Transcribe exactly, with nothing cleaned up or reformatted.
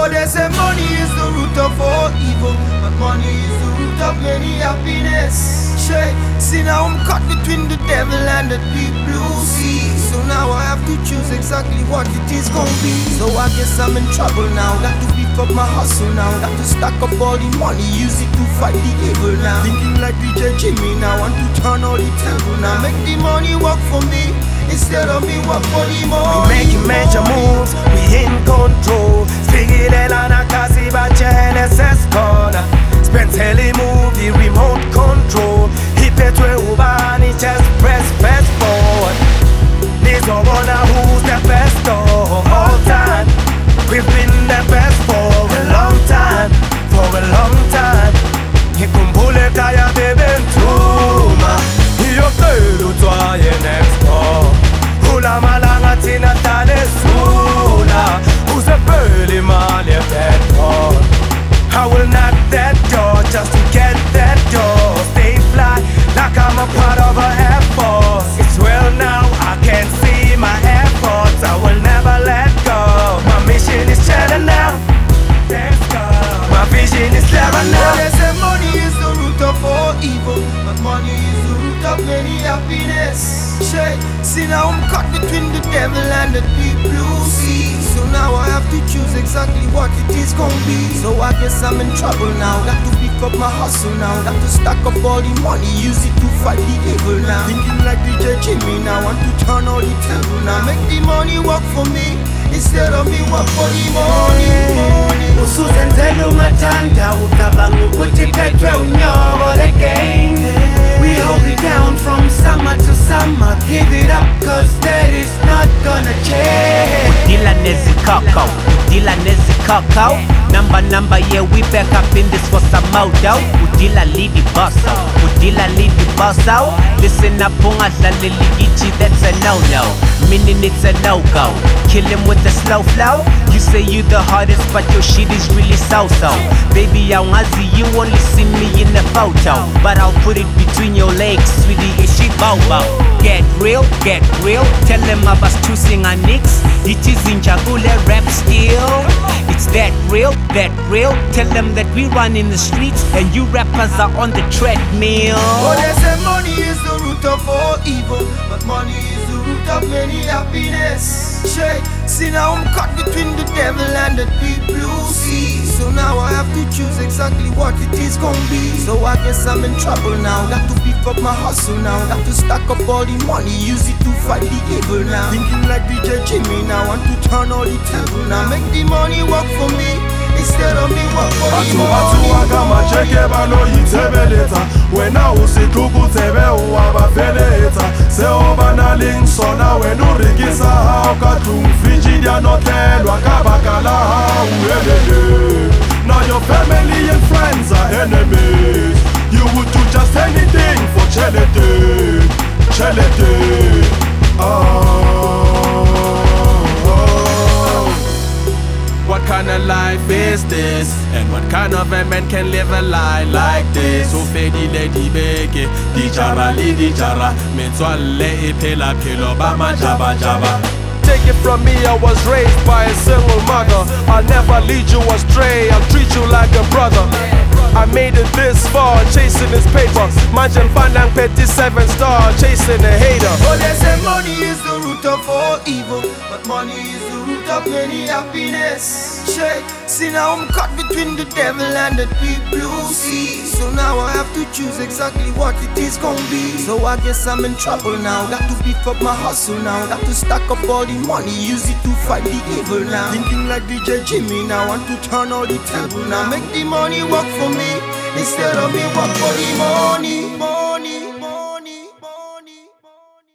Oh, they say money is the root of all evil, but money is the root of many happiness. Shey, see now I'm caught between the devil and the deep blue sea. So now I have to choose exactly what it is gonna be. So I guess I'm in trouble now. Got to beef up my hustle now. Got to stack up all the money, use it to fight the evil now. Thinking like D J Jimmy now, want to turn all the temple now. Make the money work for me instead of me work for the money. We making major moves, we in control. Spiegele na kazi bache N S S corner. Spentele movie remote control. Hipetwe ubani just press fast forward. This all gonna who's the best of all time. We've been the best for a long time, for a long time. Hikumbule kaya bebe ntuma. Hiyo kelu twaye next door. Hula malanga tina tane sula. Use peli mali petrol. I will knock that door just to get that door. Stay fly like I'm a part of a Air Force. It's well now, I can see my efforts. I will never let go. My mission is cheddar now. Let's go. My vision is clearer now. They say money is the root of all evil, but money is the root of many happiness. Shey, see now I'm caught between the devil and the deep blue sea. So now I have to choose exactly what it is gonna be. So I guess I'm in trouble now. Got to beef up my hustle now. Got to stack up all the money, use it to fight the evil now. Thinking like D J Jimmy now, want to turn all the temple now. Make the money work for me instead of me work for the money. Usuzenzele umathanda ucabanga ukuthi phethwe unyobo the game. We hold it down from summer to summer. Give it up cause that is not gonna change. Udila nezi coco, Udila nezi coco. Number number yeah, we back up in this for some modo. Udila leave the boss out, Udila leave the boss out. Listen up, ungadlaleli ithi, that's a no no. Meaning it's a no go. Kill him with the slow flow. You say you the hardest, but your shit is really so-so. Baby, aungazi, you only see me in the photo, but I'll put it between your legs, sweetie, is she bobo? Get real, get real. Tell them I was choosing a nix. It is in Jagule rap still. It's that real, that real. Tell them that we run in the streets and you rappers are on the treadmill. Oh, they say money is the root of all evil, but money is the root of many happiness. Shey, see now I'm caught between the devil and the deep blue sea. So now I have to choose exactly what it is gonna be. So I guess I'm in trouble now. Got to beef up my hustle now. Got to stack up all the money, use it to fight the evil now. Thinking like D J Jimmy now, want to turn all the temple now. Make the money work for me instead of me work for the money. Macheke balo yitebeleta wena usithuku tsebe uwabafeleta seoba naling sona wena urikisa ha katung frigidia notelwa kabakala uelele. Now your family and friends are enemies. You would do just anything for charity, charity. Oh. What kind of life is this? And what kind of a man can live a lie like this? So fedi lady beke, di jara li di jara, menzwale ipela pelo bama jaba jaba. Take it from me, I was raised by a single mother. I'll never lead you astray, I'll treat you like a brother. I made it this far, chasing this paper. Manjan Fanang fifty-seven star, chasing a hater. Oh, they say money is the root of all evil, but money is the root of many happiness. Shey, see now I'm caught between the devil and the deep blue sea. So now I have to choose exactly what it is gonna be. So I guess I'm in trouble now. Got to beef up my hustle now. Got to stack up all the money, use it to fight the evil now. Thinking like D J Jimmy now, want to turn all the temple now. Make the money work for me instead of me work for the money.